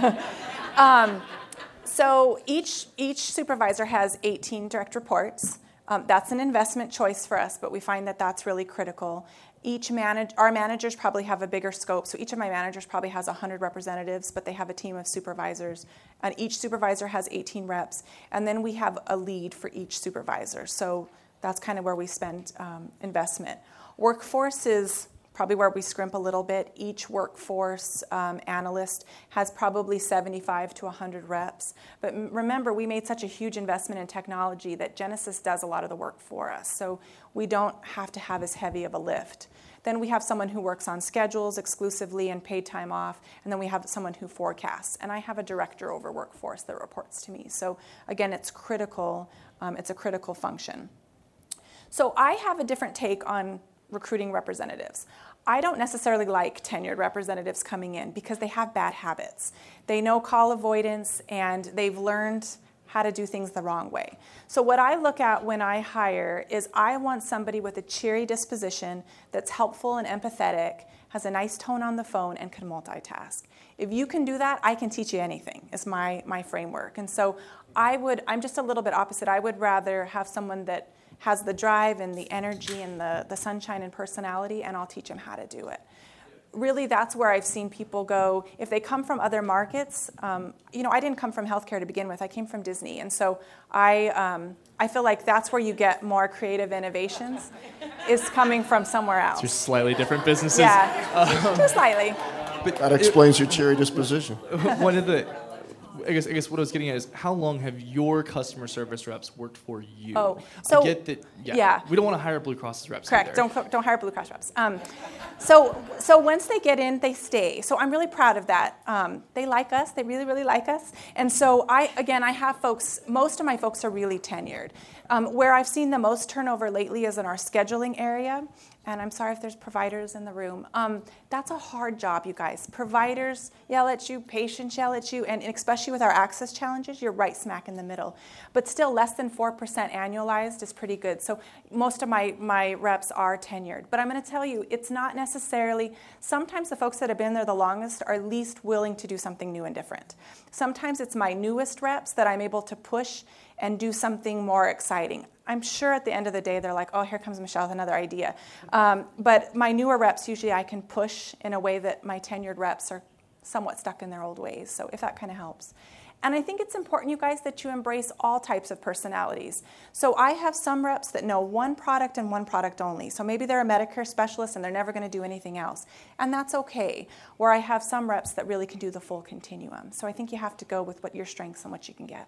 um, so each each supervisor has eighteen direct reports. Um, that's an investment choice for us, but we find that that's really critical. Each manage, our managers probably have a bigger scope. So each of my managers probably has one hundred representatives, but they have a team of supervisors. And each supervisor has eighteen reps. And then we have a lead for each supervisor. So that's kind of where we spend um, investment. Workforce is probably where we scrimp a little bit. Each workforce um, analyst has probably seventy-five to one hundred reps. But m- remember, we made such a huge investment in technology that Genesis does a lot of the work for us. So we don't have to have as heavy of a lift. Then we have someone who works on schedules exclusively and paid time off. And then we have someone who forecasts. And I have a director over workforce that reports to me. So again, it's critical. Um, it's a critical function. So I have a different take on recruiting representatives. I don't necessarily like tenured representatives coming in because they have bad habits. They know call avoidance, and they've learned how to do things the wrong way. So what I look at when I hire is I want somebody with a cheery disposition that's helpful and empathetic, has a nice tone on the phone, and can multitask. If you can do that, I can teach you anything, is my, my framework. And so I would, I'm just a little bit opposite. I would rather have someone that has the drive and the energy and the, the sunshine and personality, and I'll teach them how to do it. Really, that's where I've seen people go. If they come from other markets, um, you know, I didn't come from healthcare to begin with. I came from Disney. And so I, um, I feel like that's where you get more creative innovations, is coming from somewhere else. Just slightly different businesses. Yeah, Um, just slightly. but That explains your cheery disposition. one of the, I guess, I guess what I was getting at is how long have your customer service reps worked for you? Oh, so- I get that. Yeah, yeah. We don't want to hire Blue Cross's reps. Correct. Either. Don't don't hire Blue Cross reps. Um, so so once they get in, they stay. So I'm really proud of that. Um, they like us. They really really like us. And so I again I have folks. Most of my folks are really tenured. Um, where I've seen the most turnover lately is in our scheduling area. And I'm sorry if there's providers in the room. Um, that's a hard job, you guys. Providers yell at you, patients yell at you, and especially with our access challenges, you're right smack in the middle. But still, less than four percent annualized is pretty good. So most of my, my reps are tenured. But I'm going to tell you, it's not necessarily, sometimes the folks that have been there the longest are least willing to do something new and different. Sometimes it's my newest reps that I'm able to push and do something more exciting. I'm sure at the end of the day, they're like, oh, here comes Michelle with another idea. Um, but my newer reps, usually I can push in a way that my tenured reps are somewhat stuck in their old ways. So if that kind of helps. And I think it's important, you guys, that you embrace all types of personalities. So I have some reps that know one product and one product only. So maybe they're a Medicare specialist and they're never going to do anything else. And that's okay. Where I have some reps that really can do the full continuum. So I think you have to go with what your strengths and what you can get.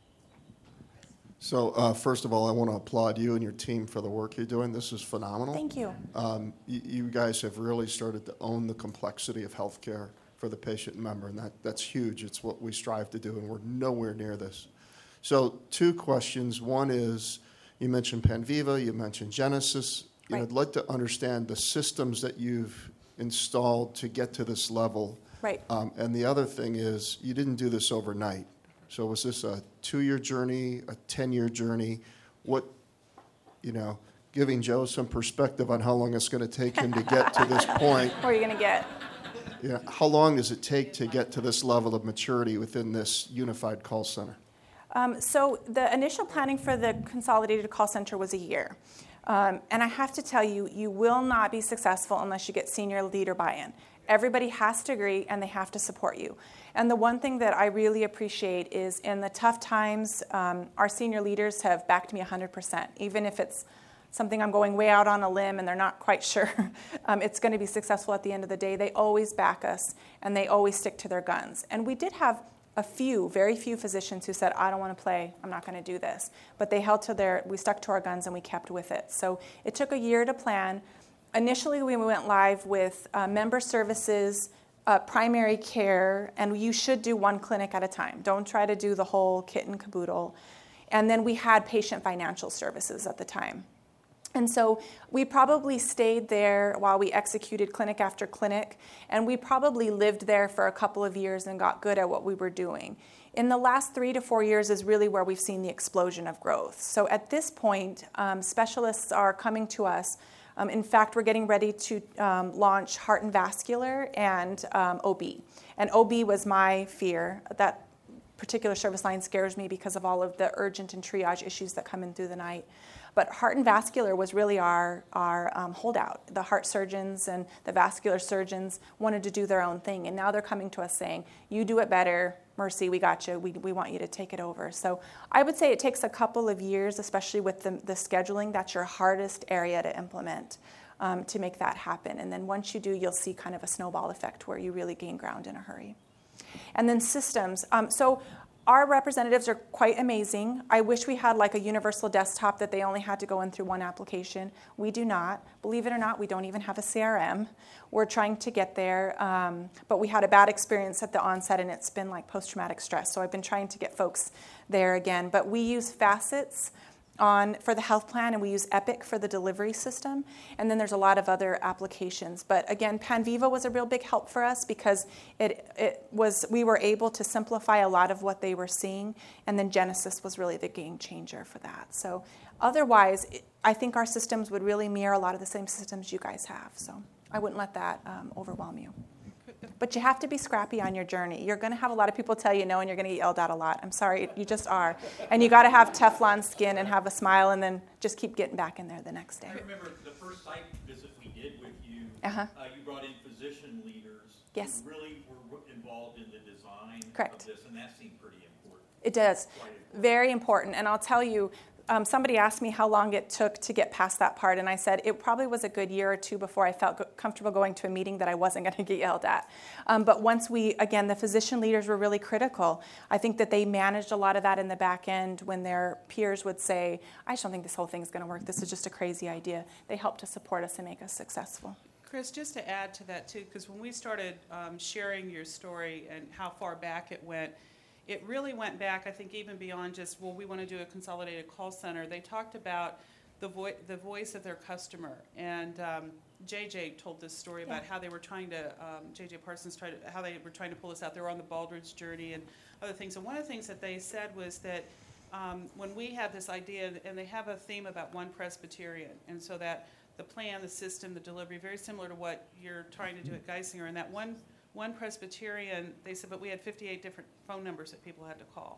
So uh, first of all, I want to applaud you and your team for the work you're doing. This is phenomenal. Thank you. Um, you, you guys have really started to own the complexity of healthcare for the patient member, and that, that's huge. It's what we strive to do, and we're nowhere near this. So two questions. One is, you mentioned Panviva, you mentioned Genesis. You know, Right. I'd like to understand the systems that you've installed to get to this level. Right. Um, and the other thing is, you didn't do this overnight. So was this a two-year journey, a ten-year journey? What, you know, giving Joe some perspective on how long it's going to take him to get to this point. What are you going to get? You know, how long does it take to get to this level of maturity within this unified call center? Um, so the initial planning for the consolidated call center was a year. Um, and I have to tell you, you will not be successful unless you get senior leader buy-in. Everybody has to agree and they have to support you. And the one thing that I really appreciate is in the tough times, um, our senior leaders have backed me one hundred percent, even if it's something I'm going way out on a limb and they're not quite sure um, it's going to be successful at the end of the day. They always back us and they always stick to their guns. And we did have a few, very few physicians who said, I don't want to play, I'm not going to do this. But they held to their, we stuck to our guns and we kept with it. So it took a year to plan. Initially, we went live with uh, member services, uh, primary care, and you should do one clinic at a time. Don't try to do the whole kit and caboodle. And then we had patient financial services at the time. And so we probably stayed there while we executed clinic after clinic, and we probably lived there for a couple of years and got good at what we were doing. In the last three to four years is really where we've seen the explosion of growth. So at this point, um, specialists are coming to us. Um, in fact, we're getting ready to um, launch heart and vascular and um, O B. And O B was my fear. That particular service line scares me because of all of the urgent and triage issues that come in through the night. But heart and vascular was really our, our um, holdout. The heart surgeons and the vascular surgeons wanted to do their own thing. And now they're coming to us saying, you do it better. Mercy, we got you. We, we want you to take it over. So I would say it takes a couple of years, especially with the, the scheduling. That's your hardest area to implement um, to make that happen. And then once you do, you'll see kind of a snowball effect where you really gain ground in a hurry. And then systems. Um, so our representatives are quite amazing. I wish we had like a universal desktop that they only had to go in through one application. We do not. Believe it or not, we don't even have a C R M. We're trying to get there, um, but we had a bad experience at the onset, and it's been like post-traumatic stress. So I've been trying to get folks there again. But we use Facets on for the health plan, and we use Epic for the delivery system. And then there's a lot of other applications. But again, Panviva was a real big help for us because it it was we were able to simplify a lot of what they were seeing. And then Genesis was really the game changer for that. So otherwise, it, I think our systems would really mirror a lot of the same systems you guys have. So I wouldn't let that um, overwhelm you. But you have to be scrappy on your journey. You're going to have a lot of people tell you no, and you're going to get yelled at a lot. I'm sorry, you just are. And you got to have Teflon skin and have a smile, and then just keep getting back in there the next day. I remember the first site visit we did with you. Uh-huh. Uh, you brought in physician leaders Yes. who really were involved in the design Correct. of this, and that seemed pretty important. It does. Quite important. Very important. And I'll tell you, um, somebody asked me how long it took to get past that part, and I said it probably was a good year or two before I felt go- comfortable going to a meeting that I wasn't going to get yelled at. Um, but once we, again, the physician leaders were really critical. I think that they managed a lot of that in the back end when their peers would say, I just don't think this whole thing's going to work. This is just a crazy idea. They helped to support us and make us successful. Chris, just to add to that, too, because when we started um, sharing your story and how far back it went, it really went back, I think, even beyond just, well, we want to do a consolidated call center. They talked about the, vo- the voice of their customer. And um, J J told this story about Yeah. how they were trying to, um, J J Parsons tried to, how they were trying to pull us out. They were on the Baldridge journey and other things. And one of the things that they said was that um, when we had this idea, and they have a theme about one Presbyterian, and so that the plan, the system, the delivery, very similar to what you're trying to do at Geisinger, and that one One Presbyterian, they said, but we had fifty-eight different phone numbers that people had to call.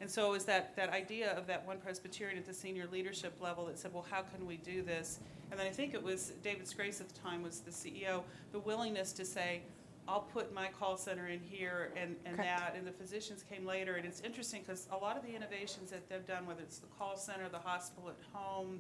And so it was that, that idea of that one Presbyterian at the senior leadership level that said, well, how can we do this? And then I think it was David Scrace at the time was the C E O, the willingness to say, I'll put my call center in here and, and that, and the physicians came later. And it's interesting because a lot of the innovations that they've done, whether it's the call center, the hospital at home,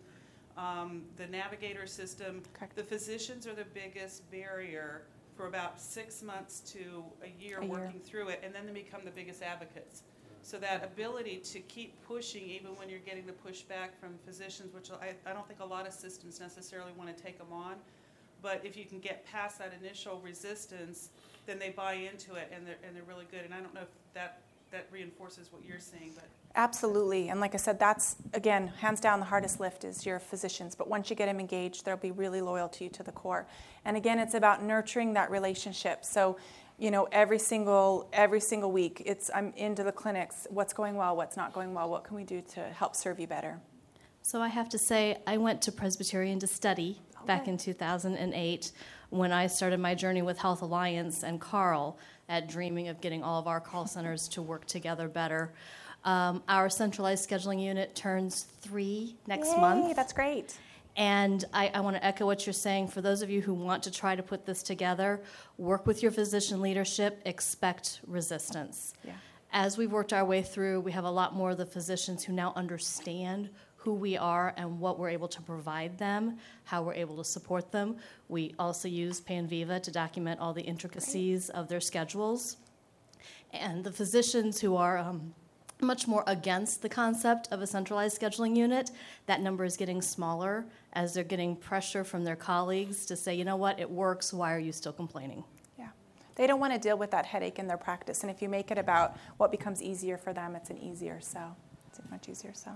um, the navigator system, Correct. the physicians are the biggest barrier for about six months to a year A year. working through it, and then they become the biggest advocates. So that ability to keep pushing even when you're getting the pushback from physicians, which I, I don't think a lot of systems necessarily want to take them on, but if you can get past that initial resistance, then they buy into it and they're, and they're really good. And I don't know if that, that reinforces what you're saying, but. Absolutely. And like I said, that's, again, hands down the hardest lift is your physicians. But once you get them engaged, they'll be really loyal to you to the core. And again, it's about nurturing that relationship. So, you know, every single every single week, it's I'm into the clinics. What's going well? What's not going well? What can we do to help serve you better? So I have to say, I went to Presbyterian to study okay. back in two thousand eight when I started my journey with Health Alliance and Carl at dreaming of getting all of our call centers to work together better. Um, our centralized scheduling unit turns three next Yay, month. That's great. And I, I want to echo what you're saying. For those of you who want to try to put this together, work with your physician leadership, expect resistance. Yeah. As we've worked our way through, we have a lot more of the physicians who now understand who we are and what we're able to provide them, how we're able to support them. We also use Panviva to document all the intricacies Great. Of their schedules. And the physicians who are um, much more against the concept of a centralized scheduling unit, that number is getting smaller as they're getting pressure from their colleagues to say, you know what, it works, why are you still complaining? Yeah. They don't want to deal with that headache in their practice. And if you make it about what becomes easier for them, it's an easier sell. It's a much easier sell.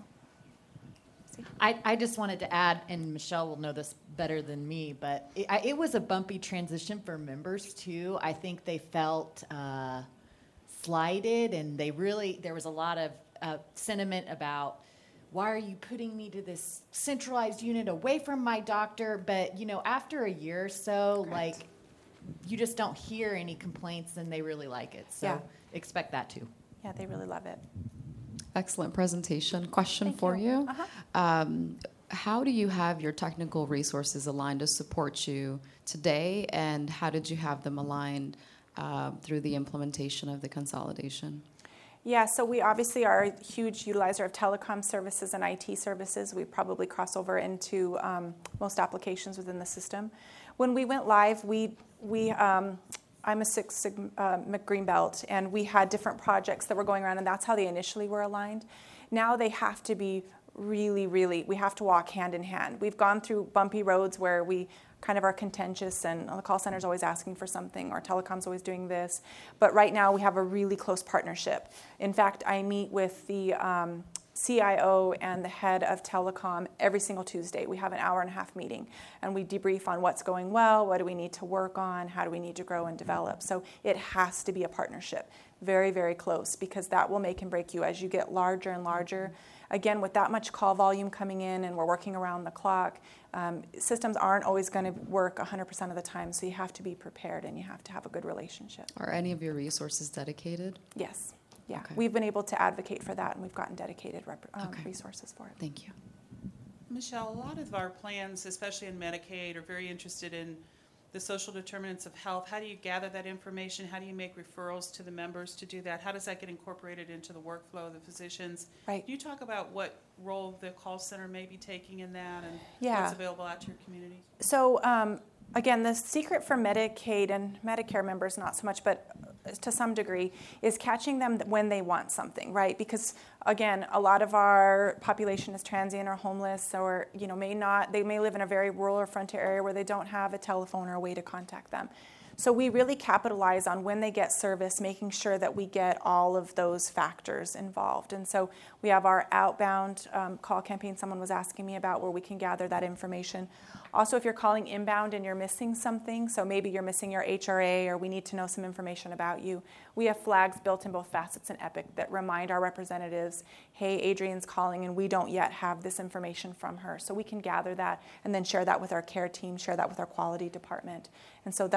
I, I just wanted to add, and Michelle will know this better than me, but it, I, it was a bumpy transition for members, too. I think they felt uh, slighted, and they really, there was a lot of uh, sentiment about, why are you putting me to this centralized unit away from my doctor? But, you know, after a year or so, Correct. Like, you just don't hear any complaints, and they really like it. So yeah. expect that, too. Yeah, they really love it. Excellent presentation. Question Thank for you. you. Uh-huh. Um, how do you have your technical resources aligned to support you today, and how did you have them aligned uh, through the implementation of the consolidation? Yeah, so we obviously are a huge utilizer of telecom services and I T services. We probably cross over into um, most applications within the system. When we went live, we we um, I'm a Six Sigma uh, Green Belt, and we had different projects that were going around, and that's how they initially were aligned. Now they have to be really, really, we have to walk hand in hand. We've gone through bumpy roads where we kind of are contentious, and the call center's always asking for something, or telecom's always doing this. But right now we have a really close partnership. In fact, I meet with the um, C I O and the head of telecom every single Tuesday. We have an hour and a half meeting, and we debrief on what's going well, what do we need to work on, how do we need to grow and develop. So it has to be a partnership, very, very close, because that will make and break you as you get larger and larger. Again, with that much call volume coming in and we're working around the clock, um, systems aren't always going to work one hundred percent of the time, so you have to be prepared and you have to have a good relationship. Are any of your resources dedicated? Yes. Yeah, Okay. We've been able to advocate for that, and we've gotten dedicated rep- um, Okay. resources for it. Thank you. Michelle, a lot of our plans, especially in Medicaid, are very interested in the social determinants of health. How do you gather that information? How do you make referrals to the members to do that? How does that get incorporated into the workflow of the physicians? Right. Can you talk about what role the call center may be taking in that, and Yeah. what's available out to your community? So um, again, the secret for Medicaid and Medicare members, not so much, but to some degree, is catching them when they want something, right? Because again, a lot of our population is transient or homeless, or you know, may not. They may live in a very rural or frontier area where they don't have a telephone or a way to contact them. So we really capitalize on when they get service, making sure that we get all of those factors involved. And so we have our outbound um, call campaign someone was asking me about, where we can gather that information. Also, if you're calling inbound and you're missing something, so maybe you're missing your H R A or we need to know some information about you, we have flags built in both Facets and Epic that remind our representatives, hey, Adrian's calling and we don't yet have this information from her. So we can gather that and then share that with our care team, share that with our quality department. And so that's kind of the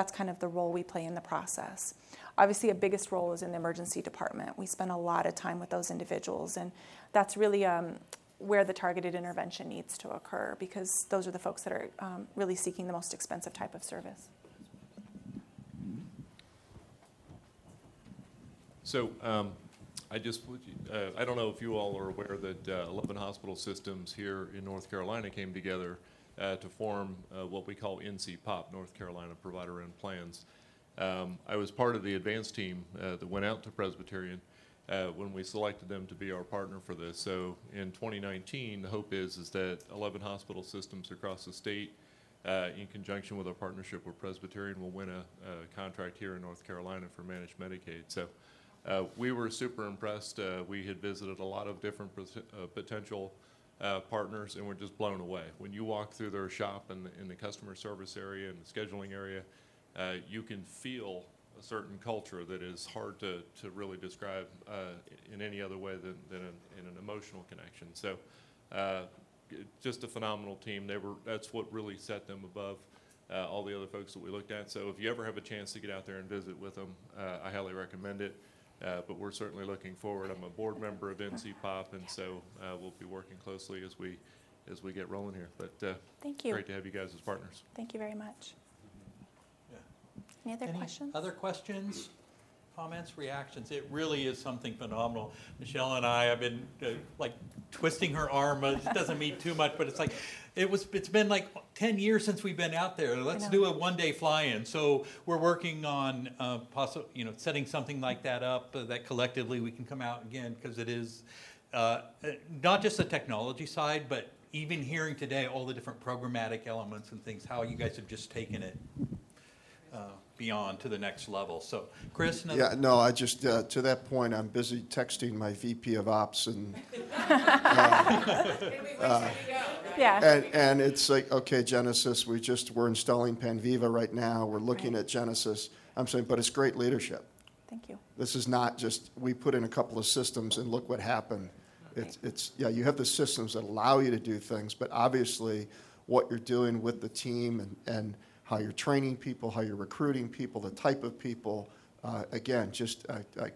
role we play in the process. Obviously, a biggest role is in the emergency department. We spend a lot of time with those individuals, and that's really um, where the targeted intervention needs to occur, because those are the folks that are um, really seeking the most expensive type of service. So um, I just, uh, I don't know if you all are aware that uh, eleven hospital systems here in North Carolina came together uh, to form uh, what we call N C P O P, North Carolina Provider-Owned Plans. Um, I was part of the advance team uh, that went out to Presbyterian uh, when we selected them to be our partner for this. So in twenty nineteen, the hope is, is that eleven hospital systems across the state, uh, in conjunction with our partnership with Presbyterian, will win a, a contract here in North Carolina for managed Medicaid. So uh, we were super impressed. Uh, we had visited a lot of different uh, potential uh, partners, and we're just blown away. When you walk through their shop in the, in the customer service area and the scheduling area, Uh, you can feel a certain culture that is hard to, to really describe uh, in any other way than, than an, in an emotional connection. So uh, just a phenomenal team. They were, that's what really set them above uh, all the other folks that we looked at. So if you ever have a chance to get out there and visit with them, uh, I highly recommend it. Uh, but we're certainly looking forward. I'm a board member of N C P O P, and so uh, we'll be working closely as we, as we get rolling here. But uh, Thank you. Great to have you guys as partners. Thank you very much. Any other Any questions? other questions, comments, reactions? It really is something phenomenal. Michelle and I have been uh, like twisting her arm. It doesn't mean too much, but it's like it was. It's been like ten years since we've been out there. Let's do a one-day fly-in. So we're working on uh, possible, you know, setting something like that up uh, that collectively we can come out again, because it is uh, not just the technology side, but even hearing today all the different programmatic elements and things. How you guys have just taken it Uh, beyond to the next level. So, Chris? Another? Yeah, no, I just, uh, to that point, I'm busy texting my V P of Ops, and uh, uh, Yeah. and, and it's like, okay, Genesis, we just, we're installing Panviva right now. We're looking Right. at Genesis. I'm saying, but it's great leadership. Thank you. This is not just, we put in a couple of systems and look what happened. It's, it's yeah, you have the systems that allow you to do things, but obviously what you're doing with the team and, and how you're training people, how you're recruiting people, the type of people, uh, again, just uh, I,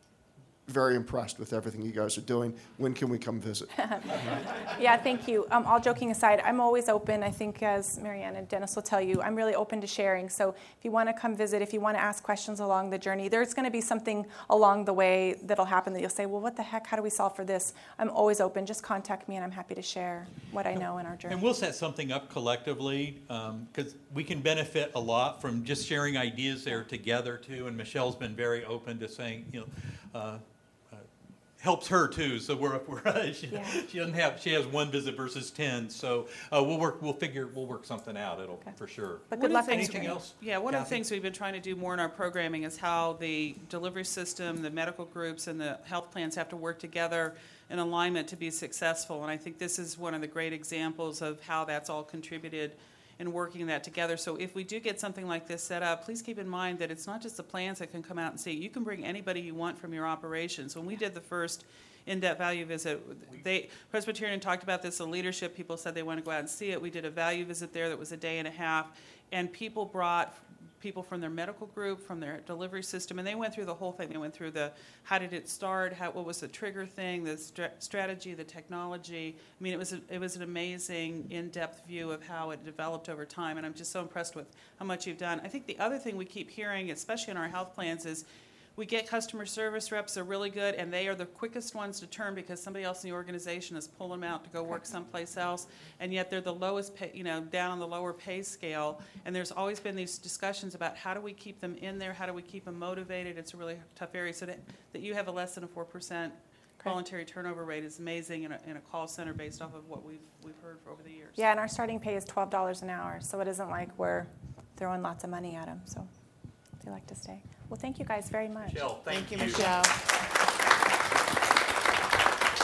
very impressed with everything you guys are doing. When can we come visit? Yeah, thank you. Um, all joking aside, I'm always open. I think, as Marianne and Dennis will tell you, I'm really open to sharing. So if you want to come visit, if you want to ask questions along the journey, there's going to be something along the way that'll happen that you'll say, well, what the heck? How do we solve for this? I'm always open. Just contact me, and I'm happy to share what I know in our journey. And we'll set something up collectively, because um, we can benefit a lot from just sharing ideas there together, too. And Michelle's been very open to saying, you know, uh, helps her too. So we're, we're she, Yeah. she doesn't have she has one visit versus ten. So uh, we'll work we'll figure we'll work something out. It'll Okay. for sure. But One good of luck the on things your Anything journey. else? Yeah, one of the Kathy? things we've been trying to do more in our programming is how the delivery system, the medical groups, and the health plans have to work together in alignment to be successful. And I think this is one of the great examples of how that's all contributed in working that together. So if we do get something like this set up, please keep in mind that it's not just the plans that can come out and see it. You can bring anybody you want from your operations. When we did the first in-depth value visit, they Presbyterian talked about this in leadership. People said they want to go out and see it. We did a value visit there that was a day and a half, and people brought people from their medical group, from their delivery system, and they went through the whole thing. They went through the how did it start, how, what was the trigger thing, the stra- strategy, the technology. I mean, it was a, it was an amazing in-depth view of how it developed over time, and I'm just so impressed with how much you've done. I think the other thing we keep hearing, especially in our health plans, is we get customer service reps are really good, and they are the quickest ones to turn because somebody else in the organization is pulling them out to go work someplace else, and yet they're the lowest pay, you know, down on the lower pay scale. And there's always been these discussions about how do we keep them in there, how do we keep them motivated. It's a really tough area. So that, that you have a less than a four percent voluntary turnover rate is amazing in a, in a call center based off of what we've we've heard for over the years. Yeah, and our starting pay is twelve dollars an hour, so it isn't like we're throwing lots of money at them. So they like to stay. Well, thank you guys very much. Michelle, thank, Thank you, Michelle.